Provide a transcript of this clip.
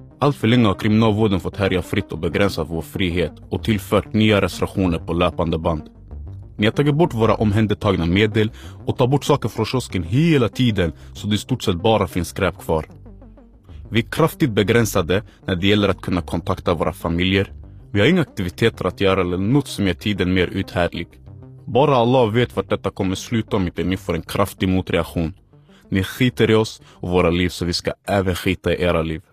Allt för länge har kriminalvården fått härja fritt och begränsat vår frihet och tillfört nya restriktioner på löpande band. Ni har tagit bort våra omhändertagna medel och tar bort saker från kiosken hela tiden så det i stort sett bara finns skräp kvar. Vi är kraftigt begränsade när det gäller att kunna kontakta våra familjer. Vi har inga aktiviteter att göra eller något som gör tiden mer uthärdlig. Bara Allah vet vart detta kommer sluta om inte ni får en kraftig motreaktion. Ni skiter i oss och våra liv, så vi ska även skita i era liv.